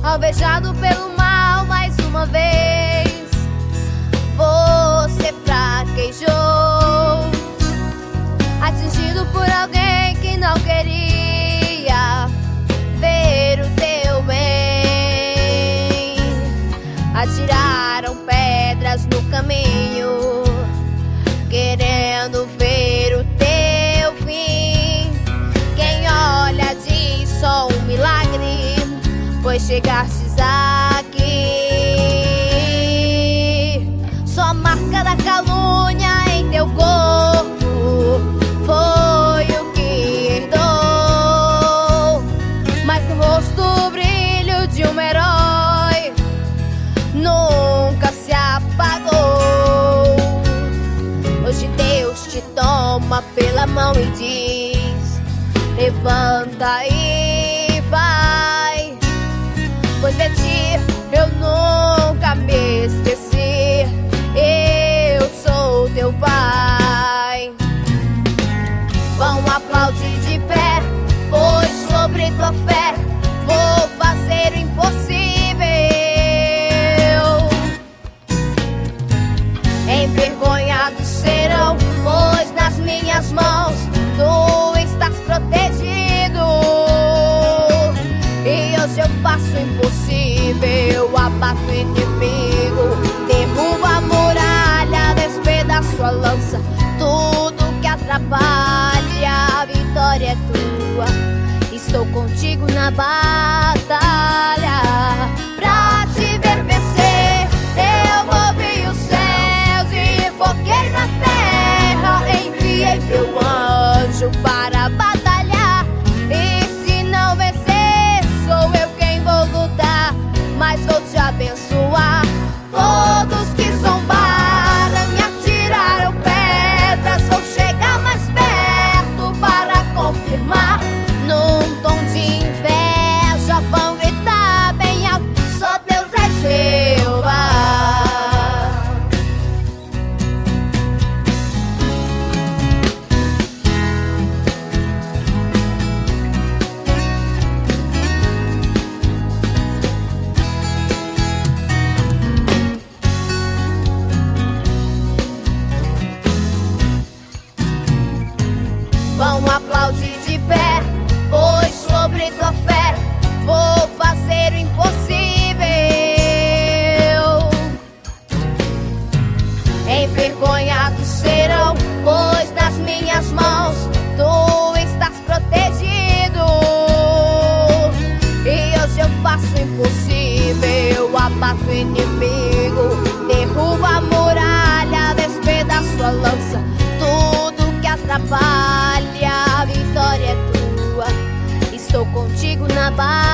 alvejado pelo mal mais uma vez. Você fraquejou, atingido por alguém que não queria ver o teu bem. Atiraram pedras no caminho, querendo ver o teu fim. Quem olha diz só um milagre, pois chegastes aqui. Só a marca da calúnia em teu corpo foi o que herdou, mas no rosto o brilho de um herói nunca se apagou. Hoje Deus te toma pela mão e diz: levanta e vai, pois de ti eu nunca me esqueci. Eu sou teu pai. Vão aplaudir de pé, pois sobre tua fé vou fazer o impossível. Envergonhados serão, pois nas minhas mãos tu estás protegido. E hoje eu faço o impossível, abato o inimigo, derrubo a muralha, despedaço a lança, tudo que atrapalha, a vitória é tua. Estou contigo na batalha, pra te ver vencer. Eu movi os céus e foquei na terra, enviei meu anjo para batalhar. E se não vencer, sou eu quem vou lutar, mas vou te abençoar. Todos que zombaram e atiraram pedras vão chegar mais perto para confirmar. Num tom de inveja vão gritar bem alto: só Deus é Jeová. Vão aplaudir de pé, pois sobre tua fé vou fazer o impossível. Envergonhados serão, pois nas minhas mãos tu estás protegido. E hoje eu faço o impossível, abato o inimigo, derrubo a muralha, despedaço a lança, tudo que atrapalha, a vitória é tua. Estou contigo na batalha.